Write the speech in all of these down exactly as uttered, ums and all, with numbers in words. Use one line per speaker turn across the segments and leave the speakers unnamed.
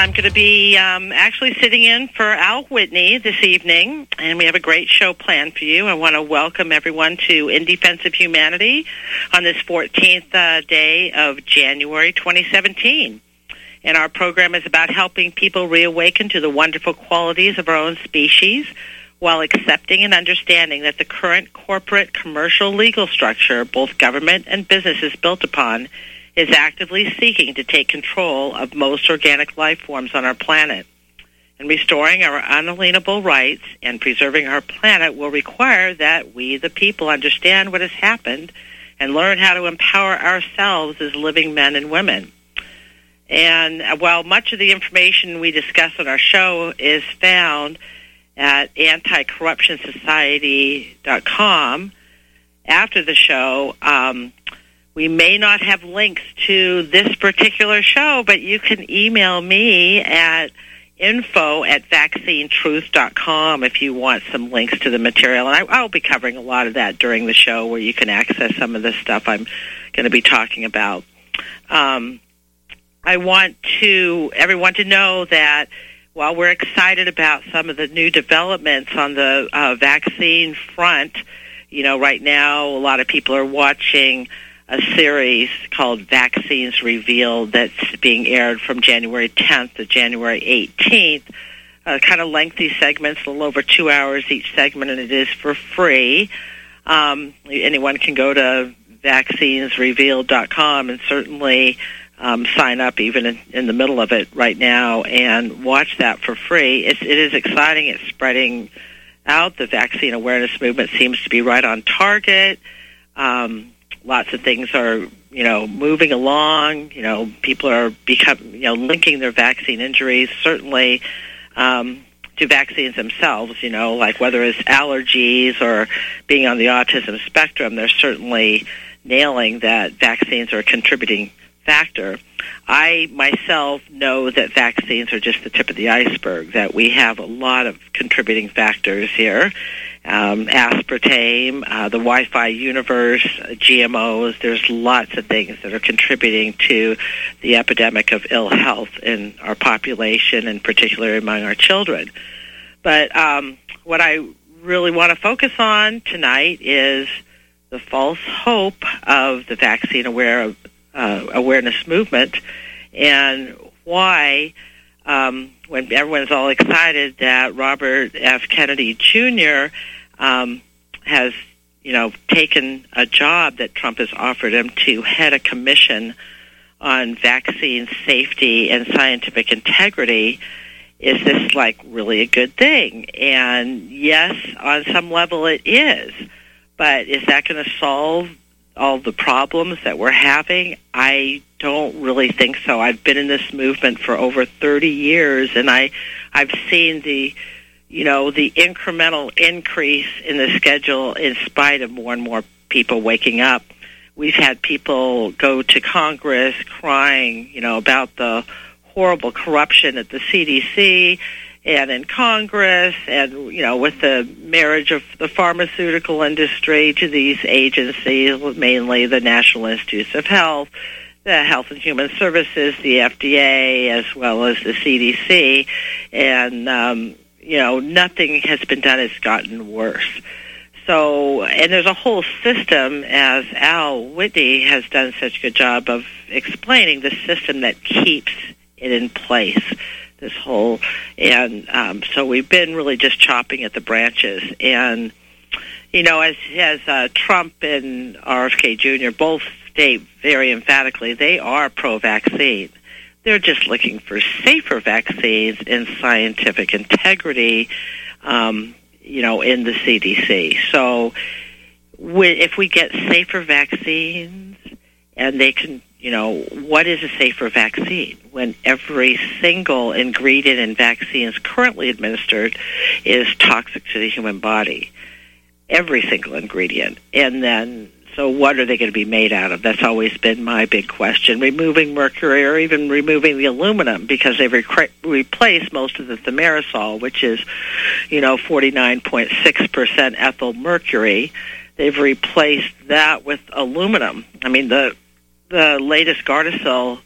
I'm going to be um, actually sitting in for Al Whitney this evening, and we have a great show planned for you. I want to welcome everyone to In Defense of Humanity on this fourteenth uh, day of January twenty seventeen. And our program is about helping people reawaken to the wonderful qualities of our own species while accepting and understanding that the current corporate, commercial, legal structure, both government and business, is built upon, is actively seeking to take control of most organic life forms on our planet. And restoring our unalienable rights and preserving our planet will require that we, the people, understand what has happened and learn how to empower ourselves as living men and women. And while much of the information we discuss on our show is found at anti corruption society dot com, after the show, um, we may not have links to this particular show, but you can email me at info at vaccine truth dot com if you want some links to the material. And I, I'll be covering a lot of that during the show where you can access some of the stuff I'm going to be talking about. Um, I want to everyone to know that while we're excited about some of the new developments on the uh, vaccine front, you know, right now a lot of people are watching a series called Vaccines Revealed that's being aired from January tenth to January eighteenth. Uh, kind of lengthy segments, a little over two hours each segment, and it is for free. Um, anyone can go to vaccines revealed dot com and certainly um, sign up even in, in the middle of it right now and watch that for free. It's, it is exciting. It's spreading out. The vaccine awareness movement seems to be right on target. Um, Lots of things are, you know, moving along. You know, people are become, you know, linking their vaccine injuries certainly um, to vaccines themselves. You know, like whether it's allergies or being on the autism spectrum, they're certainly nailing that vaccines are a contributing factor. I myself know that vaccines are just the tip of the iceberg. That we have a lot of contributing factors here. Um, aspartame, uh, the Wi-Fi universe, uh, G M Os, there's lots of things that are contributing to the epidemic of ill health in our population, and particularly among our children. But um, what I really want to focus on tonight is the false hope of the vaccine aware uh, awareness movement, and why um, when everyone's all excited that Robert F. Kennedy Junior Um, has, you know, taken a job that Trump has offered him to head a commission on vaccine safety and scientific integrity. Is this, like, really a good thing? And yes, on some level it is. But is that going to solve all the problems that we're having? I don't really think so. I've been in this movement for over thirty years, and I, I've seen the you know, the incremental increase in the schedule in spite of more and more people waking up. We've had people go to Congress crying, you know, about the horrible corruption at the C D C and in Congress, and, you know, with the marriage of the pharmaceutical industry to these agencies, mainly the National Institutes of Health, the Health and Human Services, the F D A, as well as the C D C, and, um, you know, nothing has been done. It's gotten worse. So, and there's a whole system, as Al Whitney has done such a good job of explaining, the system that keeps it in place, this whole, and um, so we've been really just chopping at the branches. And, you know, as, as uh, Trump and R F K Junior both state very emphatically, they are pro-vaccine. They're just looking for safer vaccines and scientific integrity, um, you know, in the C D C. So we, if we get safer vaccines, and they can, you know, what is a safer vaccine? When every single ingredient in vaccines currently administered is toxic to the human body. Every single ingredient. And then, so what are they going to be made out of? That's always been my big question. Removing mercury or even removing the aluminum, because they've rec- replaced most of the thimerosal, which is, you know, forty-nine point six percent ethyl mercury. They've replaced that with aluminum. I mean, the the latest Gardasil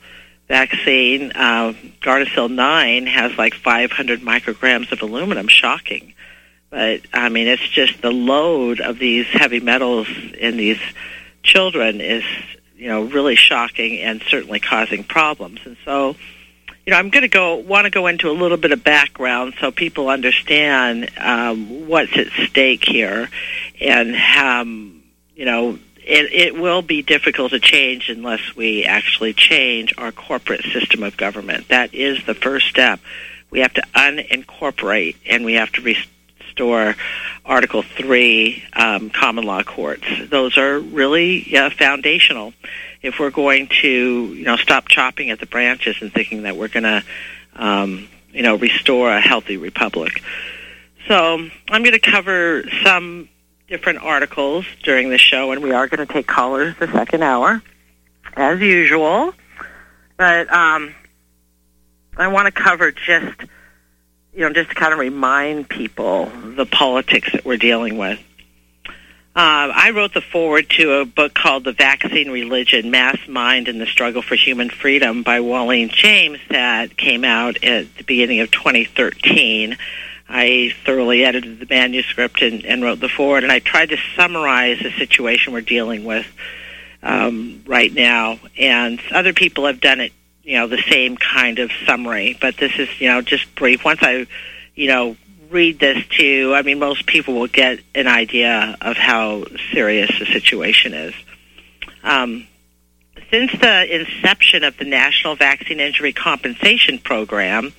vaccine, uh, Gardasil nine, has like five hundred micrograms of aluminum. Shocking. But, I mean, it's just the load of these heavy metals in these children is, you know, really shocking and certainly causing problems. And so, you know, I'm going to go want to go into a little bit of background so people understand um, what's at stake here, and um, you know, it, it will be difficult to change unless we actually change our corporate system of government. That is the first step. We have to unincorporate, and we have to restore Article Three um, common law courts. Those are really uh, foundational if we're going to, you know, stop chopping at the branches and thinking that we're going to, um, you know, restore a healthy republic. So I'm going to cover some different articles during the show, and we are going to take callers the second hour, as usual. But um, I want to cover just, you know, just to kind of remind people the politics that we're dealing with. Uh, I wrote the foreword to a book called The Vaccine Religion, Mass Mind and the Struggle for Human Freedom by Walleen James that came out at the beginning of twenty thirteen. I thoroughly edited the manuscript and, and wrote the foreword, and I tried to summarize the situation we're dealing with um, right now. And other people have done it, you know, the same kind of summary, but this is, you know, just brief. Once I, you know, read this to, I mean, most people will get an idea of how serious the situation is. Um, since the inception of the National Vaccine Injury Compensation Program,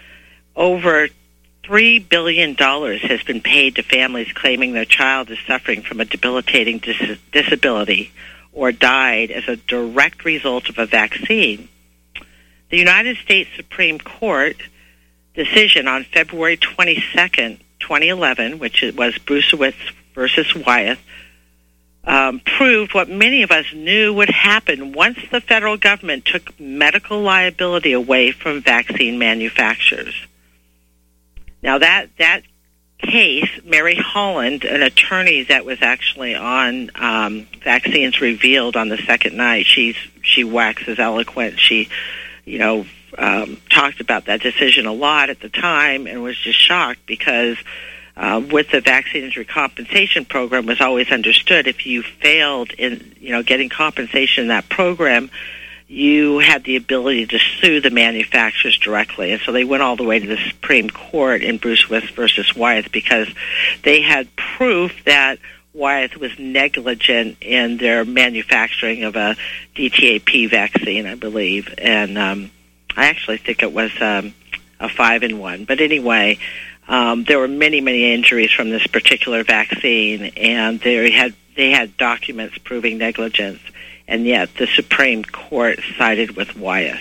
over three billion dollars has been paid to families claiming their child is suffering from a debilitating dis- disability or died as a direct result of a vaccine. The United States Supreme Court decision on February twenty-second, twenty eleven, which was Brucewitz versus Wyeth, um, proved what many of us knew would happen once the federal government took medical liability away from vaccine manufacturers. Now, that that case, Mary Holland, an attorney that was actually on um, Vaccines Revealed on the second night, she's she waxes eloquent. She, you know, Um, talked about that decision a lot at the time and was just shocked because uh, with the vaccine injury compensation program was always understood if you failed in, you know, getting compensation in that program, you had the ability to sue the manufacturers directly. And so they went all the way to the Supreme Court in Brucewitz versus Wyeth because they had proof that Wyeth was negligent in their manufacturing of a D T A P vaccine, I believe, and um I actually think it was um, a five in one. But anyway, um, there were many, many injuries from this particular vaccine, and they had they had documents proving negligence, and yet the Supreme Court sided with Wyeth.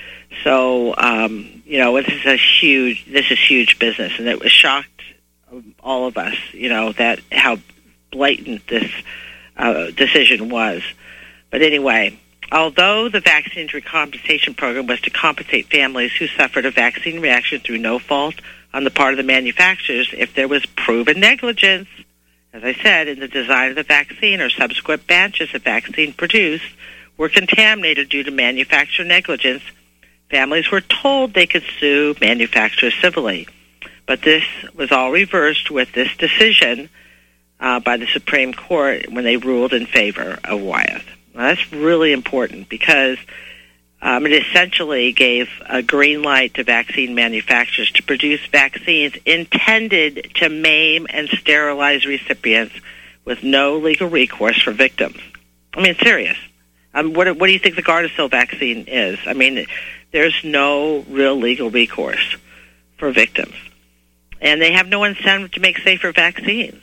So, um, you know, this is a huge this is huge business, and it was shocked all of us, you know, that how blatant this uh, decision was. But anyway, although the Vaccine Injury Compensation Program was to compensate families who suffered a vaccine reaction through no fault on the part of the manufacturers, if there was proven negligence, as I said, in the design of the vaccine or subsequent batches of vaccine produced were contaminated due to manufacturer negligence, families were told they could sue manufacturers civilly. But this was all reversed with this decision uh, by the Supreme Court when they ruled in favor of Wyeth. Now, that's really important because um, it essentially gave a green light to vaccine manufacturers to produce vaccines intended to maim and sterilize recipients with no legal recourse for victims. I mean, it's serious. Um, what, what do you think the Gardasil vaccine is? I mean, there's no real legal recourse for victims. And they have no incentive to make safer vaccines.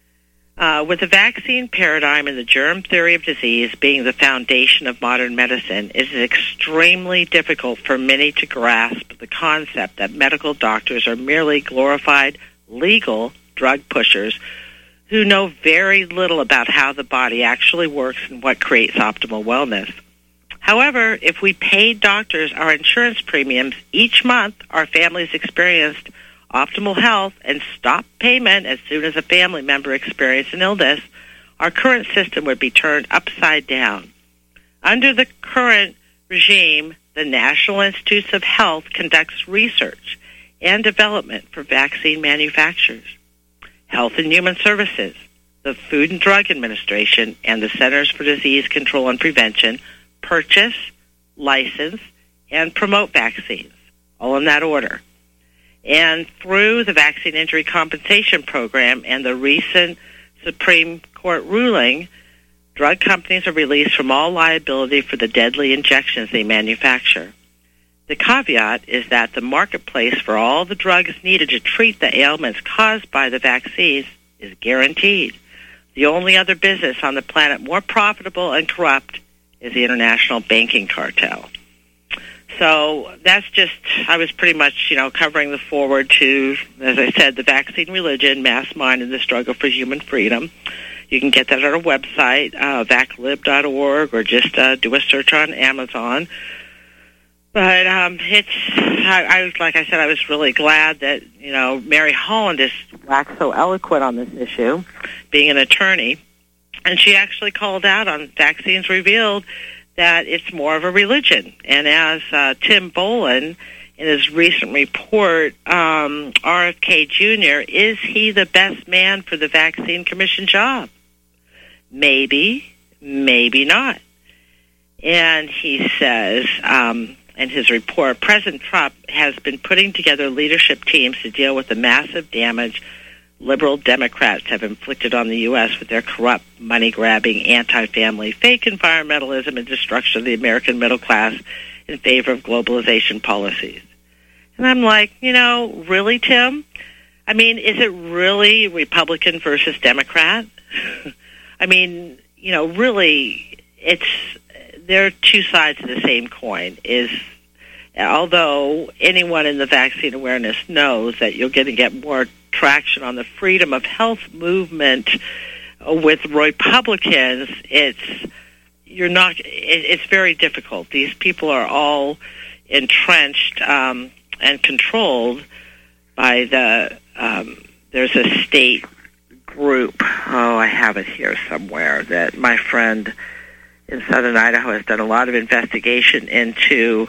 Uh, with the vaccine paradigm and the germ theory of disease being the foundation of modern medicine, it is extremely difficult for many to grasp the concept that medical doctors are merely glorified legal drug pushers who know very little about how the body actually works and what creates optimal wellness. However, if we paid doctors our insurance premiums each month, our families experienced optimal health and stop payment as soon as a family member experienced an illness, our current system would be turned upside down. Under the current regime, the National Institutes of Health conducts research and development for vaccine manufacturers. Health and Human Services, the Food and Drug Administration, and the Centers for Disease Control and Prevention purchase, license, and promote vaccines, all in that order. And through the Vaccine Injury Compensation Program and the recent Supreme Court ruling, drug companies are released from all liability for the deadly injections they manufacture. The caveat is that the marketplace for all the drugs needed to treat the ailments caused by the vaccines is guaranteed. The only other business on the planet more profitable and corrupt is the international banking cartel. So that's just, I was pretty much, you know, covering the forward to, as I said, the vaccine religion, mass mind, and the struggle for human freedom. You can get that at our website, uh, vac lib dot org, or just uh, do a search on Amazon. But um, it's, I, I was, like I said, I was really glad that, you know, Mary Holland is waxed so eloquent on this issue, being an attorney. And she actually called out on Vaccines Revealed that it's more of a religion. And as uh, Tim Bolin, in his recent report, um, R F K Junior, is he the best man for the Vaccine Commission job? Maybe, maybe not. And he says, um, in his report, President Trump has been putting together leadership teams to deal with the massive damage liberal Democrats have inflicted on the U S with their corrupt, money-grabbing, anti-family, fake environmentalism and destruction of the American middle class in favor of globalization policies. And I'm like, you know, really, Tim? I mean, is it really Republican versus Democrat? I mean, you know, really, it's, they're two sides of the same coin. Is, although anyone in the vaccine awareness knows that you're going to get more traction on the freedom of health movement with Republicans, it's you're not. It, it's very difficult. These people are all entrenched um, and controlled by the. Um, there's a state group. Oh, I have it here somewhere. That my friend in Southern Idaho has done a lot of investigation into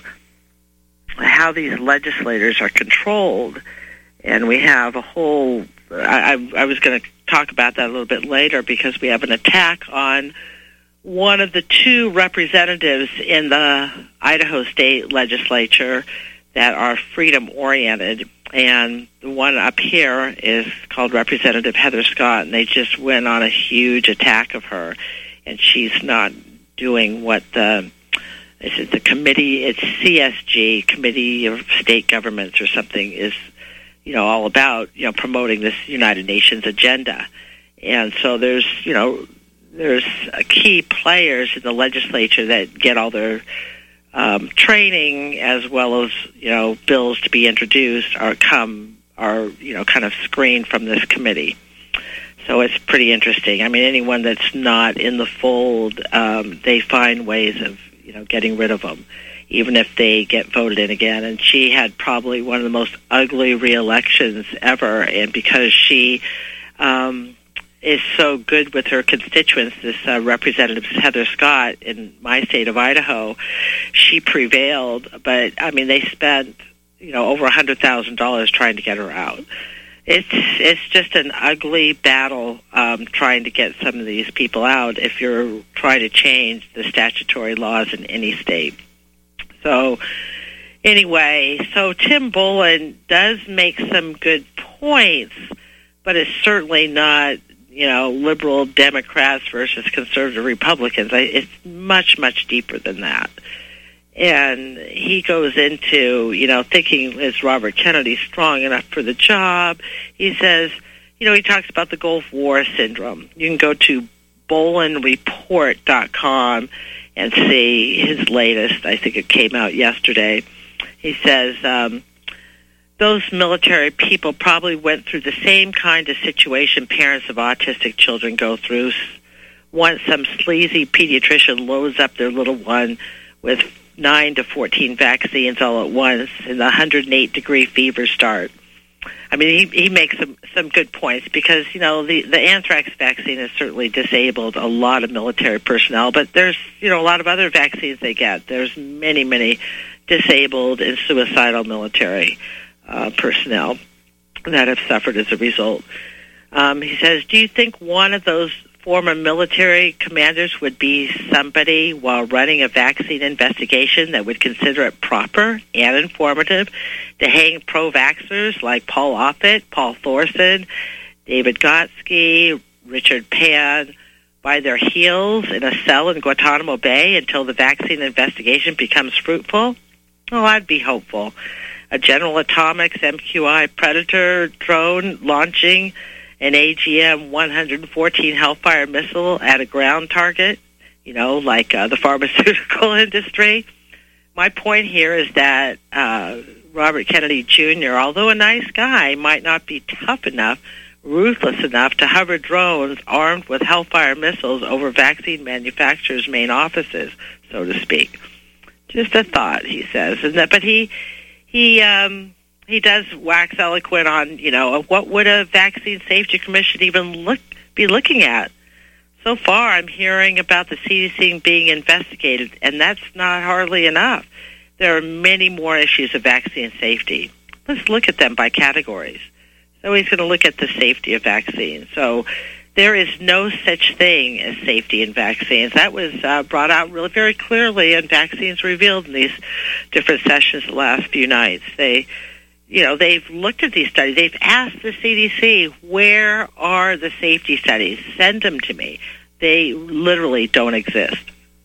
how these legislators are controlled. And we have a whole, I, I, I was going to talk about that a little bit later because we have an attack on one of the two representatives in the Idaho State Legislature that are freedom-oriented. And the one up here is called Representative Heather Scott, and they just went on a huge attack of her. And she's not doing what the, is it the committee, it's C S G, Committee of State Governments or something, is you know, all about, you know, promoting this United Nations agenda. And so there's, you know, there's key players in the legislature that get all their um, training as well as, you know, bills to be introduced are come, are, you know, kind of screened from this committee. So it's pretty interesting. I mean, anyone that's not in the fold, um, they find ways of, you know, getting rid of them, even if they get voted in again. And she had probably one of the most ugly re-elections ever. And because she um, is so good with her constituents, this uh, Representative Heather Scott in my state of Idaho, she prevailed. But, I mean, they spent, you know, over one hundred thousand dollars trying to get her out. It's it's just an ugly battle um, trying to get some of these people out if you're trying to change the statutory laws in any state. So anyway, so Tim Bolin does make some good points, but it's certainly not, you know, liberal Democrats versus conservative Republicans. It's much, much deeper than that. And he goes into, you know, thinking, is Robert Kennedy strong enough for the job? He says, you know, he talks about the Gulf War syndrome. You can go to bolin report dot com and see his latest. I think it came out yesterday. He says um, those military people probably went through the same kind of situation parents of autistic children go through. Once some sleazy pediatrician loads up their little one with nine to fourteen vaccines all at once, and the one hundred eight degree fever start. I mean, he, he makes some, some good points because, you know, the, the anthrax vaccine has certainly disabled a lot of military personnel, but there's, you know, a lot of other vaccines they get. There's many, many disabled and suicidal military uh, personnel that have suffered as a result. Um, he says, do you think one of those former military commanders would be somebody while running a vaccine investigation that would consider it proper and informative to hang pro-vaxxers like Paul Offit, Paul Thorson, David Gotsky, Richard Pan by their heels in a cell in Guantanamo Bay until the vaccine investigation becomes fruitful? Oh, I'd be hopeful. A General Atomics M Q I Predator drone launching an A G M one fourteen Hellfire missile at a ground target, you know, like uh, the pharmaceutical industry. My point here is that uh, Robert Kennedy Junior, although a nice guy, might not be tough enough, ruthless enough to hover drones armed with Hellfire missiles over vaccine manufacturers' main offices, so to speak. Just a thought, he says. And that, but he he um, he does wax eloquent on, you know, what would a vaccine safety commission even look be looking at. So far, I'm hearing about the C D C being investigated, and that's not hardly enough. There are many more issues of vaccine safety. Let's look at them by categories. So he's going to look at the safety of vaccines. So there is no such thing as safety in vaccines. That was uh, brought out really very clearly in Vaccines Revealed in these different sessions the last few nights. They, you know, they've looked at these studies. They've asked the C D C, where are the safety studies? Send them to me. They literally don't exist.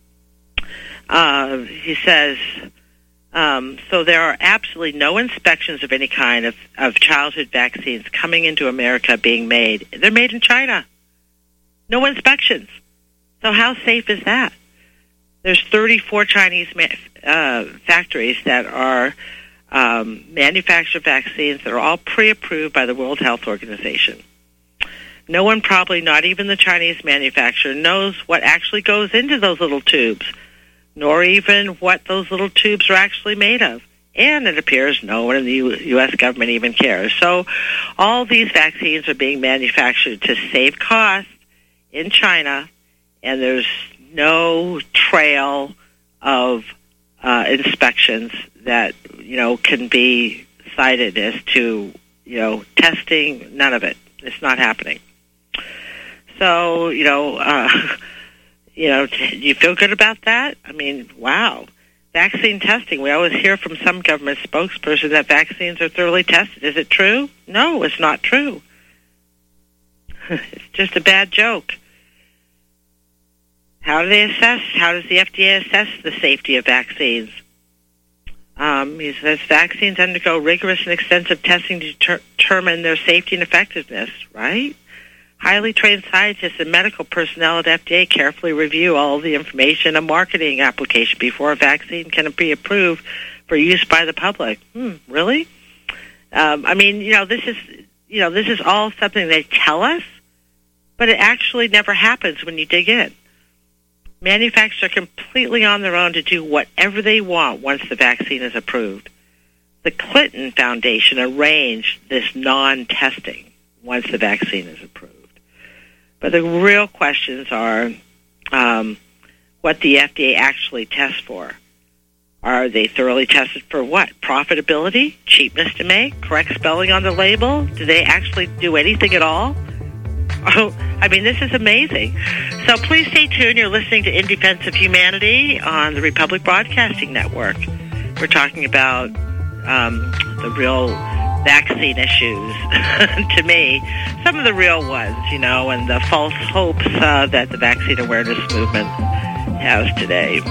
Uh, he says, um, so there are absolutely no inspections of any kind of, of childhood vaccines coming into America being made. They're made in China. No inspections. So how safe is that? There's thirty-four Chinese ma- uh, factories that are um, manufacture vaccines that are all pre-approved by the World Health Organization. No one, probably not even the Chinese manufacturer, knows what actually goes into those little tubes, nor even what those little tubes are actually made of. And it appears no one in the U S government even cares. So all these vaccines are being manufactured to save costs in China, and there's no trail of uh, inspections that, you know, can be cited as to, you know, testing. None of it. It's not happening. So, you know, uh, you know, do you feel good about that? I mean, wow. Vaccine testing. We always hear from some government spokesperson that vaccines are thoroughly tested. Is it true? No, it's not true. It's just a bad joke. How do they assess? How does the F D A assess the safety of vaccines? Um, he says vaccines undergo rigorous and extensive testing to ter- determine their safety and effectiveness, right? Highly trained scientists and medical personnel at F D A carefully review all of the information in a marketing application before a vaccine can be approved for use by the public. Hmm, really? Um, I mean, you know, this is, you know, this is all something they tell us, but it actually never happens when you dig in. Manufacturers are completely on their own to do whatever they want once the vaccine is approved. The Clinton Foundation arranged this non-testing once the vaccine is approved. But the real questions are um, what the F D A actually tests for. Are they thoroughly tested for what? Profitability? Cheapness to make? Correct spelling on the label? Do they actually do anything at all? Oh, I mean, this is amazing. So please stay tuned. You're listening to In Defense of Humanity on the Republic Broadcasting Network. We're talking about um, the real vaccine issues, to me, some of the real ones, you know, and the false hopes uh, that the vaccine awareness movement has today.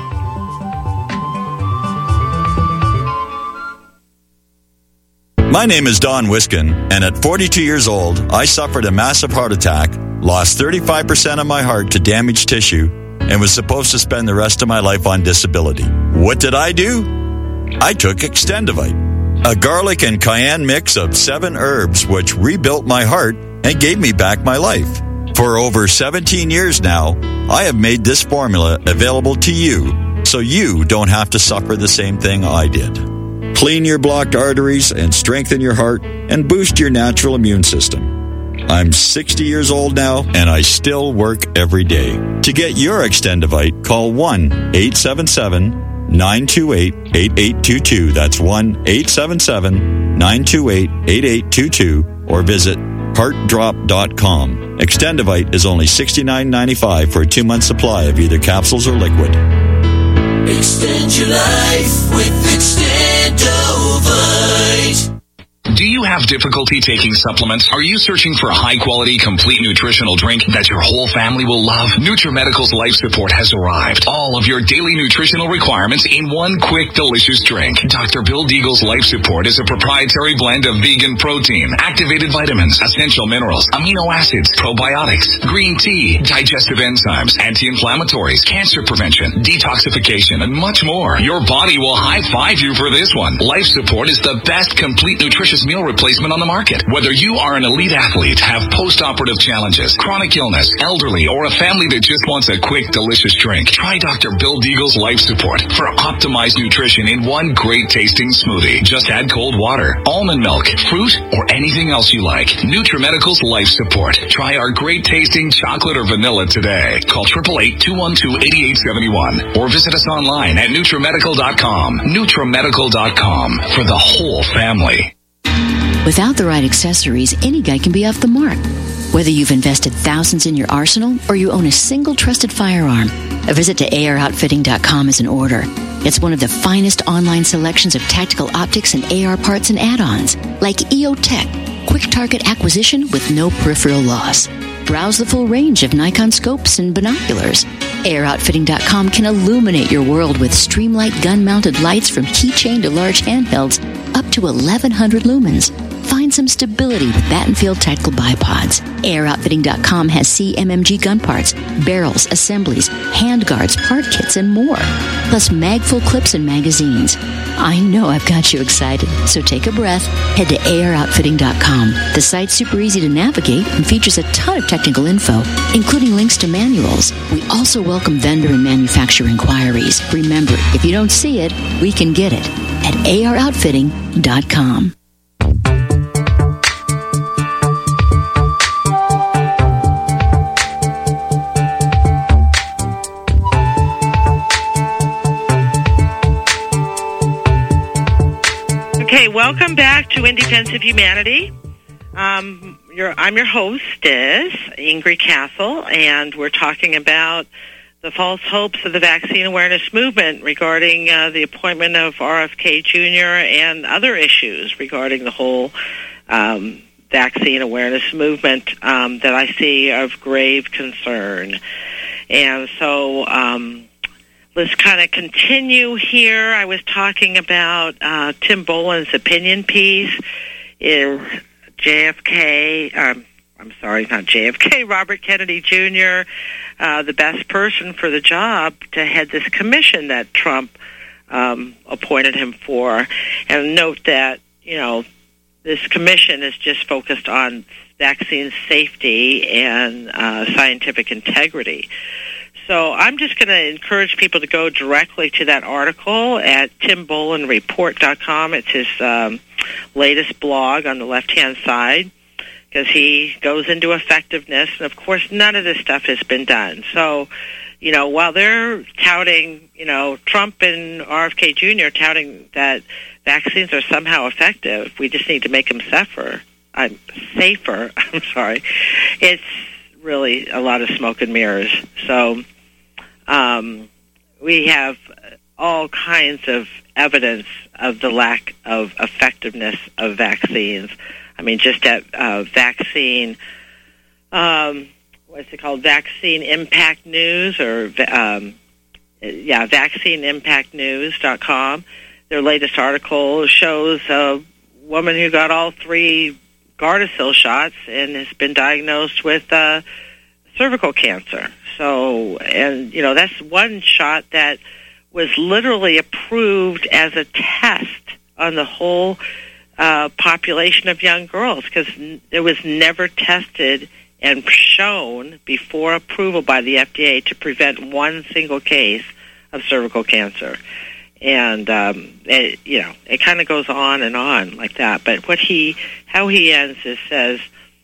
My name is Don Wiskin, and at forty-two years old, I suffered a massive heart attack, lost thirty-five percent of my heart to damaged tissue, and was supposed to spend the rest of my life on disability. What did I do? I took Extendivite, a garlic and cayenne mix of seven herbs which rebuilt my heart and gave me back my life. For over seventeen years now, I have made this formula available to you so you don't have to suffer the same thing I did. Clean your blocked arteries and strengthen your heart and boost your natural immune system. I'm sixty years old now, and I still work every day. To get your Extendivite, call one eight seven seven, nine two eight, eight eight two two. That's one eight seven seven, nine two eight, eight eight two two. Or visit heart drop dot com. Extendivite is only sixty-nine ninety-five for a two-month supply of either capsules or liquid.
Extend your life with Extendivite.
Do you have difficulty taking supplements? Are you searching for a high-quality, complete nutritional drink that your whole family will love? NutriMedical's Life Support has arrived. All of your daily nutritional requirements in one quick, delicious drink. Doctor Bill Deagle's Life Support is a proprietary blend of vegan protein, activated vitamins, essential minerals, amino acids, probiotics, green tea, digestive enzymes, anti-inflammatories, cancer prevention, detoxification, and much more. Your body will high-five you for this one. Life Support is the best complete nutritious meal replacement on the market. Whether you are an elite athlete, have post-operative challenges, chronic illness, elderly, or a family that just wants a quick, delicious drink, try Doctor Bill Deagle's Life Support for optimized nutrition in one great tasting smoothie. Just add cold water, almond milk, fruit, or anything else you like. NutriMedical's Life Support. Try our great tasting chocolate or vanilla today. Call eight eight eight, two one two, eight eight seven one or visit us online at NutriMedical dot com. NutriMedical dot com for the whole family.
Without the right accessories, any guy can be off the mark. Whether you've invested thousands in your arsenal or you own a single trusted firearm, a visit to A R outfitting dot com is in order. It's one of the finest online selections of tactical optics and A R parts and add-ons, like E O Tech, quick target acquisition with no peripheral loss. Browse the full range of Nikon scopes and binoculars. A R outfitting dot com can illuminate your world with Streamlight gun-mounted lights from keychain to large handhelds up to eleven hundred lumens. Find some stability with Battenfield Tactical Bipods. A R outfitting dot com has C M M G gun parts, barrels, assemblies, handguards, part kits, and more. Plus mag-full clips and magazines. I know I've got you excited, so take a breath. Head to A R outfitting dot com. The site's super easy to navigate and features a ton of technical info, including links to manuals. We also welcome vendor and manufacturer inquiries. Remember, if you don't see it, we can get it at A R outfitting dot com.
Okay, welcome back to In Defense of Humanity. Um, your, I'm your hostess, Ingrid Castle, and we're talking about the false hopes of the vaccine awareness movement regarding uh, the appointment of R F K Junior and other issues regarding the whole um, vaccine awareness movement um, that I see of grave concern. And so um, let's kind of continue here. I was talking about uh, Tim Boland's opinion piece in J F K, um, I'm sorry, not J F K, Robert Kennedy Junior, uh, the best person for the job to head this commission that Trump um, appointed him for. And note that, you know, this commission is just focused on vaccine safety and uh, scientific integrity. So I'm just going to encourage people to go directly to that article at tim boland report dot com. It's his um, latest blog on the left-hand side, because he goes into effectiveness. And, of course, none of this stuff has been done. So, you know, while they're touting, you know, Trump and R F K Junior touting that vaccines are somehow effective, we just need to make them safer. I'm safer. I'm sorry. It's really a lot of smoke and mirrors. So um, we have all kinds of evidence of the lack of effectiveness of vaccines. I mean, just at uh, vaccine, um, what's it called, Vaccine Impact News, or, um, yeah, vaccine impact news dot com. Their latest article shows a woman who got all three Gardasil shots and has been diagnosed with uh, cervical cancer. So, and, you know, that's one shot that was literally approved as a test on the whole uh, population of young girls, because n- it was never tested and shown before approval by the F D A to prevent one single case of cervical cancer. And, um, it, you know, it kind of goes on and on like that. But what he, how he ends is says,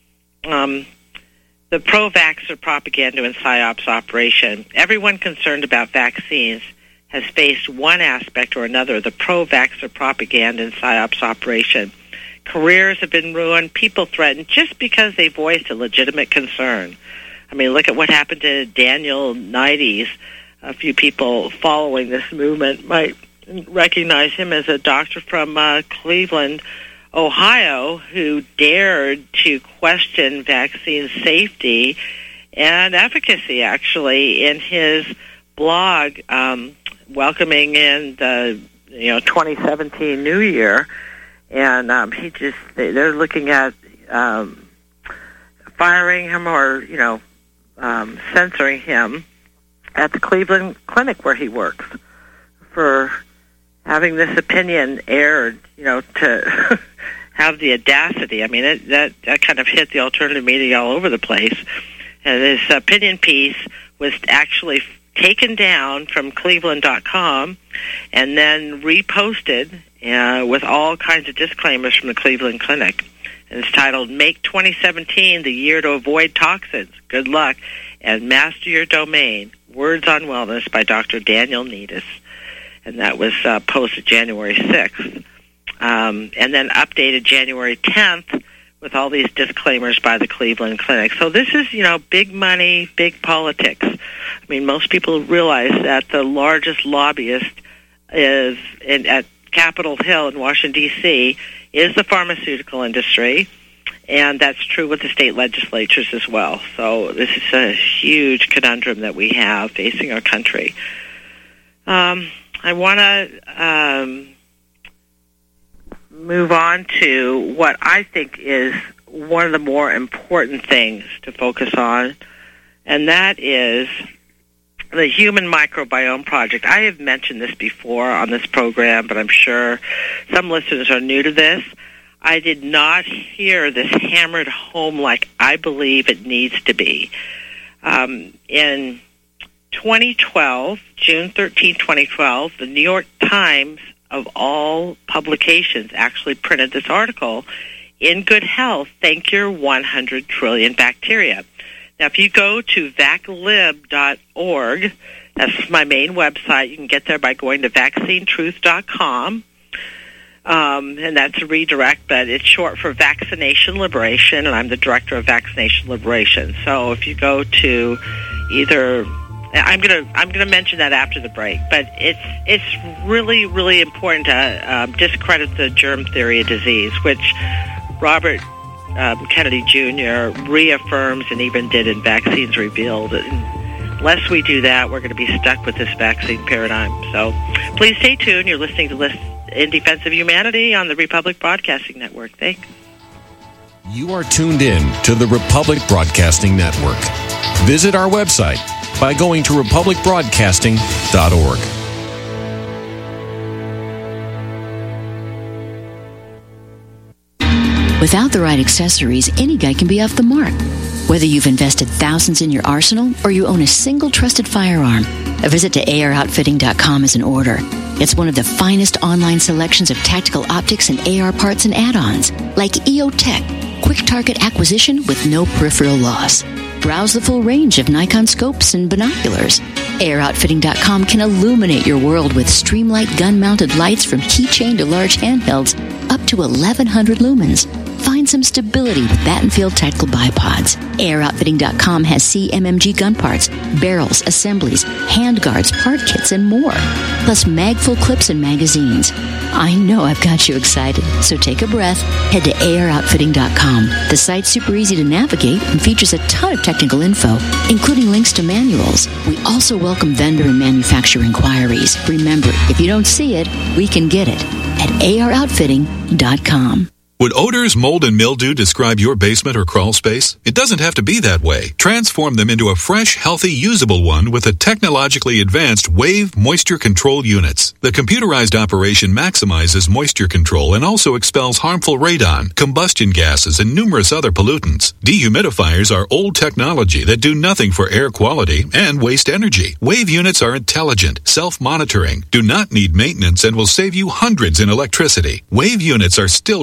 um, the pro-vaxxer propaganda and PSYOPs operation, everyone concerned about vaccines has faced one aspect or another of the pro-vaxxer propaganda and PSYOPs operation. Careers have been ruined, people threatened just because they voiced a legitimate concern. I mean, look at what happened to Daniel Nides. A few people following this movement might recognize him as a doctor from uh, Cleveland, Ohio, who dared to question vaccine safety and efficacy, actually, in his blog um, welcoming in the you know twenty seventeen New Year. And um, he just they're looking at um, firing him or, you know, um, censoring him at the Cleveland Clinic where he works for having this opinion aired, you know, to have the audacity. I mean, it, that, that kind of hit the alternative media all over the place. And this opinion piece was actually taken down from Cleveland dot com and then reposted uh, with all kinds of disclaimers from the Cleveland Clinic. And it's titled, Make twenty seventeen the Year to Avoid Toxins. Good luck, and Master Your Domain. Words on Wellness by Doctor Daniel Nides. And that was uh, posted January sixth. Um, and then updated January tenth with all these disclaimers by the Cleveland Clinic. So this is, you know, big money, big politics. I mean, most people realize that the largest lobbyist is in, at Capitol Hill in Washington, D C, is the pharmaceutical industry, and that's true with the state legislatures as well. So this is a huge conundrum that we have facing our country. Um, I want to um, move on to what I think is one of the more important things to focus on, and that is the Human Microbiome Project. I have mentioned this before on this program, but I'm sure some listeners are new to this. I did not hear this hammered home like I believe it needs to be. Um, in twenty twelve, June thirteenth, twenty twelve, the New York Times, of all publications, actually printed this article, In Good Health, Thank Your one hundred trillion Bacteria. Now, if you go to vaclib dot org, that's my main website. You can get there by going to vaccine truth dot com, um, and that's a redirect, but it's short for Vaccination Liberation, and I'm the director of Vaccination Liberation. So if you go to either, I'm gonna I'm gonna mention that after the break, but it's it's really really important to um, discredit the germ theory of disease, which Robert Um, Kennedy Junior reaffirms and even did in Vaccines Revealed. Unless we do that, we're going to be stuck with this vaccine paradigm. So please stay tuned. You're listening to List in Defense of Humanity on the Republic Broadcasting Network. Thanks.
You are tuned in to the Republic Broadcasting Network. Visit our website by going to republic broadcasting dot org.
Without the right accessories, any guy can be off the mark. Whether you've invested thousands in your arsenal or you own a single trusted firearm, a visit to A R outfitting dot com is in order. It's one of the finest online selections of tactical optics and A R parts and add-ons, like E O Tech, quick target acquisition with no peripheral loss. Browse the full range of Nikon scopes and binoculars. A R outfitting dot com can illuminate your world with Streamlight gun-mounted lights from keychain to large handhelds up to eleven hundred lumens. Find some stability with Battenfield Tactical Bipods. A R outfitting dot com has C M M G gun parts, barrels, assemblies, handguards, part kits, and more. Plus mag-full clips and magazines. I know I've got you excited, so take a breath. Head to A R outfitting dot com. The site's super easy to navigate and features a ton of technical info, including links to manuals. We also welcome vendor and manufacturer inquiries. Remember, if you don't see it, we can get it at A R outfitting dot com.
Would odors, mold, and mildew describe your basement or crawl space? It doesn't have to be that way. Transform them into a fresh, healthy, usable one with the technologically advanced Wave Moisture Control Units. The computerized operation maximizes moisture control and also expels harmful radon, combustion gases, and numerous other pollutants. Dehumidifiers are old technology that do nothing for air quality and waste energy. Wave units are intelligent, self-monitoring, do not need maintenance, and will save you hundreds in electricity. Wave units are still running effectively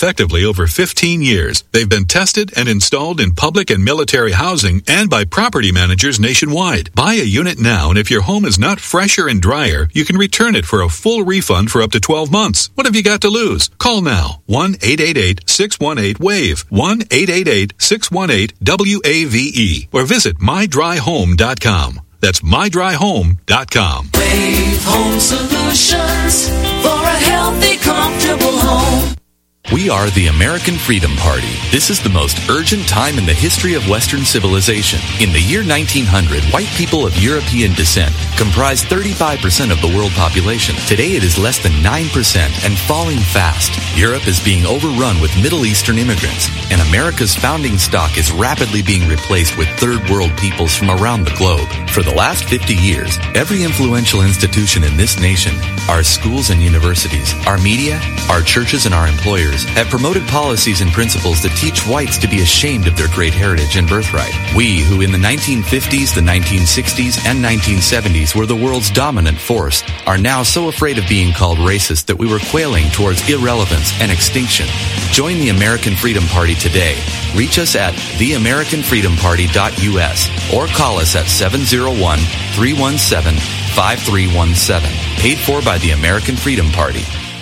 effectively over fifteen years. They've been tested and installed in public and military housing and by property managers nationwide. Buy a unit now, and if your home is not fresher and drier, you can return it for a full refund for up to twelve months. What have you got to lose? Call now. one eight eight eight, six one eight, wave. one eight eight eight, six one eight, W A V E. Or visit my dry home dot com. That's my dry home dot com.
Wave Home Solutions for a healthy, comfortable home.
We are the American Freedom Party. This is the most urgent time in the history of Western civilization. In the year nineteen hundred, white people of European descent comprised thirty-five percent of the world population. Today it is less than nine percent and falling fast. Europe is being overrun with Middle Eastern immigrants, and America's founding stock is rapidly being replaced with third world peoples from around the globe. For the last fifty years, every influential institution in this nation, our schools and universities, our media, our churches and our employers, have promoted policies and principles that teach whites to be ashamed of their great heritage and birthright. We, who in the nineteen fifties, the nineteen sixties, and nineteen seventies were the world's dominant force, are now so afraid of being called racist that we were quailing towards irrelevance and extinction. Join the American Freedom Party today. Reach us at the american freedom party dot U S or call us at seven oh one, three one seven, five three one seven. Paid for by the American Freedom Party.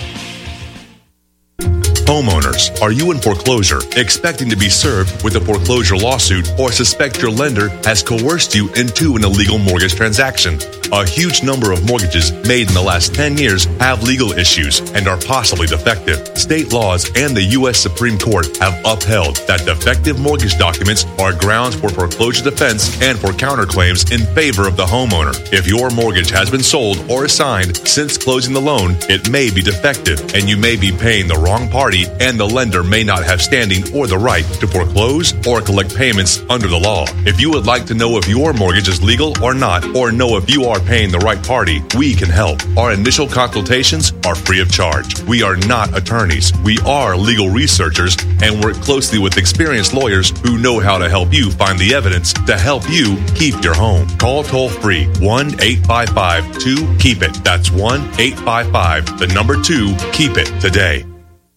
Homeowners, are you in foreclosure, expecting to be served with a foreclosure lawsuit, or suspect your lender has coerced you into an illegal mortgage transaction? A huge number of mortgages made in the last ten years have legal issues and are possibly defective. State laws and the U S Supreme Court have upheld that defective mortgage documents are grounds for foreclosure defense and for counterclaims in favor of the homeowner. If your mortgage has been sold or assigned since closing the loan, it may be defective and you may be paying the wrong party, and the lender may not have standing or the right to foreclose or collect payments under the law. If you would like to know if your mortgage is legal or not, or know if you are paying the right party, we can help. Our initial consultations are free of charge. We are not attorneys. We are legal researchers and work closely with experienced lawyers who know how to help you find the evidence to help you keep your home. Call toll free one eight five five, two, keep it. That's one eight five five, the number two, keep it today.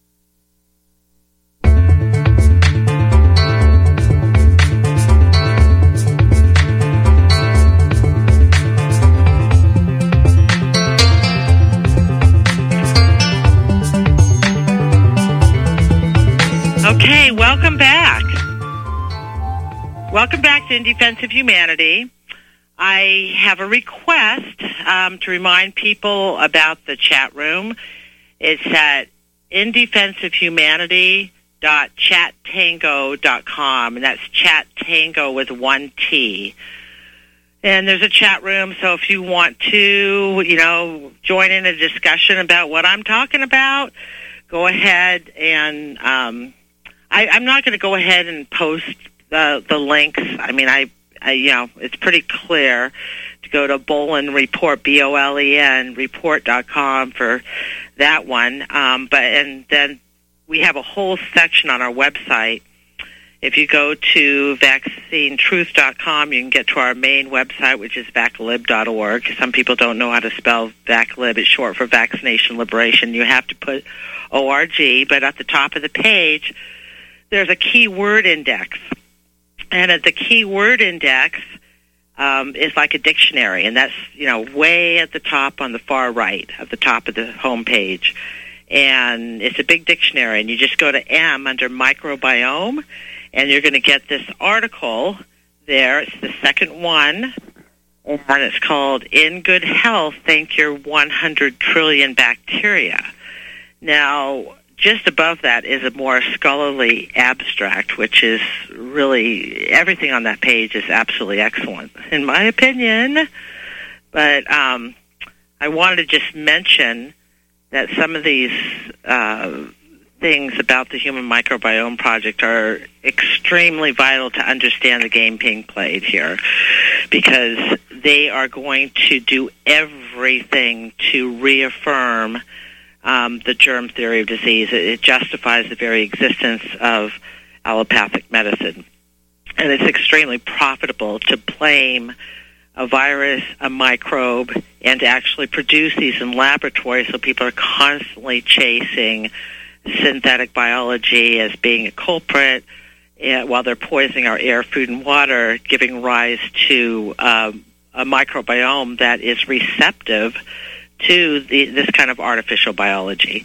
Okay, welcome back. Welcome back to In Defense of Humanity. I have a request um, to remind people about the chat room. It's at in defense of humanity dot chat tango dot com, and that's chat tango with one T. And there's a chat room, so if you want to, you know, join in a discussion about what I'm talking about, go ahead and... Um, I, I'm not going to go ahead and post the the links. I mean, I, I you know, it's pretty clear to go to Bolen Report, B O L E N, report dot com for that one. Um, but and then we have a whole section on our website. If you go to vaccine truth dot com, you can get to our main website, which is vac lib dot org. Some people don't know how to spell VacLib. It's short for Vaccination Liberation. You have to put O R G, but at the top of the page, there's a keyword index, and at the keyword index um, is like a dictionary, and that's, you know, way at the top on the far right of the top of the home page. And it's a big dictionary, and you just go to M under microbiome, and you're going to get this article there. It's the second one, and it's called In Good Health, Thank Your one hundred trillion Bacteria. Now, just above that is a more scholarly abstract, which is really, everything on that page is absolutely excellent, in my opinion. But um, I wanted to just mention that some of these uh, things about the Human Microbiome Project are extremely vital to understand the game being played here, because they are going to do everything to reaffirm Um, the germ theory of disease. It, it justifies the very existence of allopathic medicine. And it's extremely profitable to blame a virus, a microbe, and to actually produce these in laboratories, so people are constantly chasing synthetic biology as being a culprit, uh, while they're poisoning our air, food, and water, giving rise to um, a microbiome that is receptive to the, this kind of artificial biology.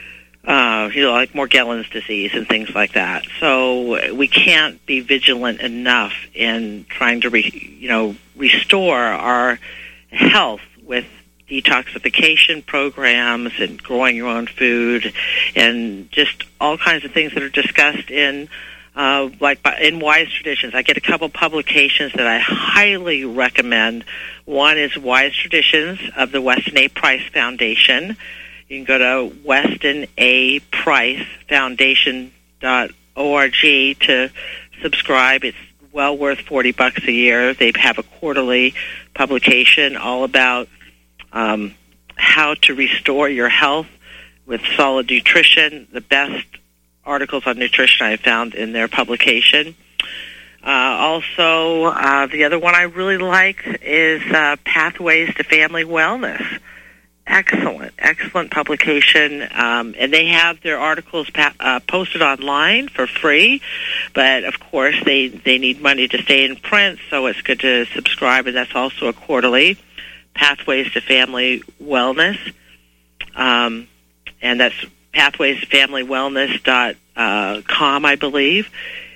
Uh, you know, like Morgellons disease and things like that. So we can't be vigilant enough in trying to, re, you know, restore our health with detoxification programs and growing your own food and just all kinds of things that are discussed in, uh, like in Wise Traditions. I get a couple publications that I highly recommend. One is Wise Traditions of the Weston A. Price Foundation. You can go to weston a price foundation dot org to subscribe. It's well worth forty bucks a year. They have a quarterly publication all about um, how to restore your health with solid nutrition. The best articles on nutrition I found in their publication. Uh, also, uh, the other one I really like is uh, Pathways to Family Wellness. Excellent, excellent publication, um, and they have their articles pa- uh, posted online for free, but of course they, they need money to stay in print, so it's good to subscribe, and that's also a quarterly, Pathways to Family Wellness, um, and that's pathways to family wellness dot com, I believe,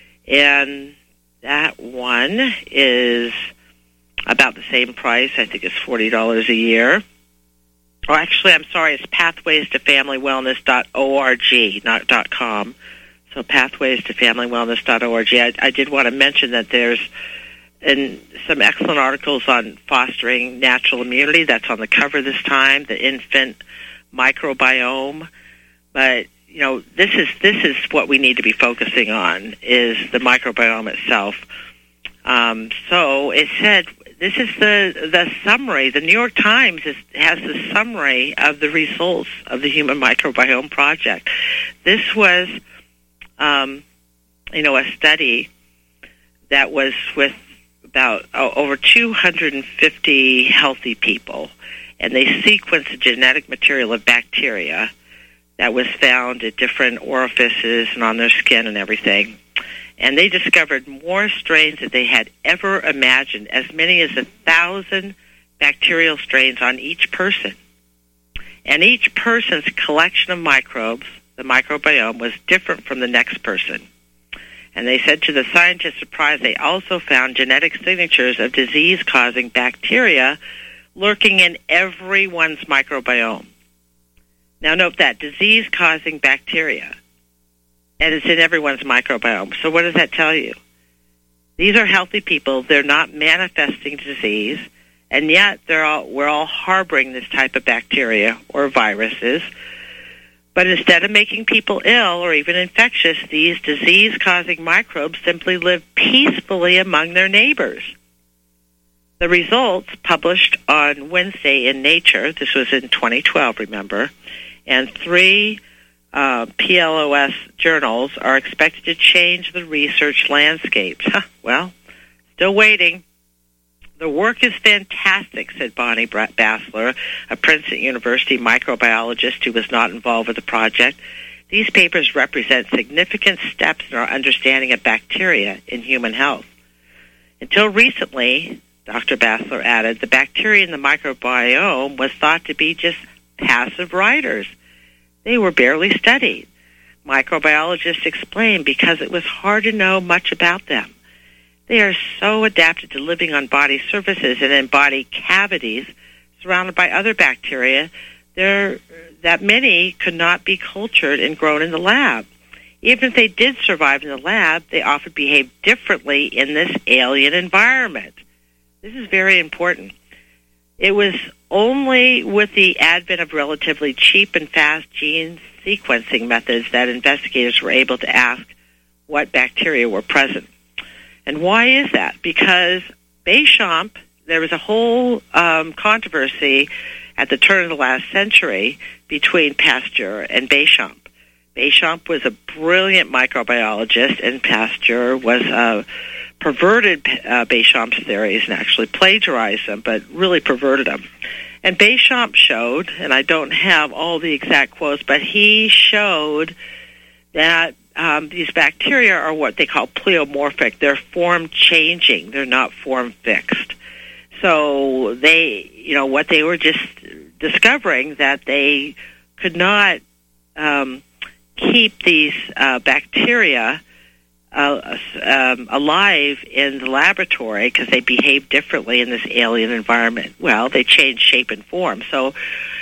and that one is about the same price. I think it's forty dollars a year. Oh, actually, I'm sorry, it's pathways to family wellness dot org, not .com. So pathways to family wellness dot org. I, I did want to mention that there's in some excellent articles on fostering natural immunity. That's on the cover this time, the infant microbiome. But, you know, this is this is what we need to be focusing on, is the microbiome itself. Um, so it said... This is the the summary. The New York Times is, has the summary of the results of the Human Microbiome Project. This was, um, you know, a study that was with about oh, over two hundred fifty healthy people, and they sequenced the genetic material of bacteria that was found at different orifices and on their skin and everything. And they discovered more strains than they had ever imagined, as many as a thousand bacterial strains on each person. And each person's collection of microbes, the microbiome, was different from the next person. And they said to the scientists' surprise, they also found genetic signatures of disease-causing bacteria lurking in everyone's microbiome. Now note that, disease-causing bacteria. And it's in everyone's microbiome. So what does that tell you? These are healthy people. They're not manifesting disease, and yet they're all, we're all harboring this type of bacteria or viruses. But instead of making people ill or even infectious, these disease-causing microbes simply live peacefully among their neighbors. The results, published on Wednesday in Nature, this was in twenty twelve, remember, and three Uh, P L O S journals, are expected to change the research landscape. Huh, well, still waiting. The work is fantastic, said Bonnie Bassler, a Princeton University microbiologist who was not involved with the project. These papers represent significant steps in our understanding of bacteria in human health. Until recently, Doctor Bassler added, the bacteria in the microbiome was thought to be just passive riders. They were barely studied. Microbiologists explained because it was hard to know much about them. They are so adapted to living on body surfaces and in body cavities surrounded by other bacteria there, that many could not be cultured and grown in the lab. Even if they did survive in the lab, they often behave differently in this alien environment. This is very important. It was only with the advent of relatively cheap and fast gene sequencing methods that investigators were able to ask what bacteria were present. And why is that? Because Béchamp, there was a whole um, controversy at the turn of the last century between Pasteur and Béchamp. Béchamp was a brilliant microbiologist, and Pasteur was a perverted uh, Béchamp's theories and actually plagiarized them, but really perverted them. And Béchamp showed, and I don't have all the exact quotes, but he showed that um, these bacteria are what they call pleomorphic. They're form changing. They're not form fixed. So they, you know, what they were just discovering that they could not um, keep these uh, bacteria uh, um, alive in the laboratory because they behave differently in this alien environment. Well, they change shape and form. So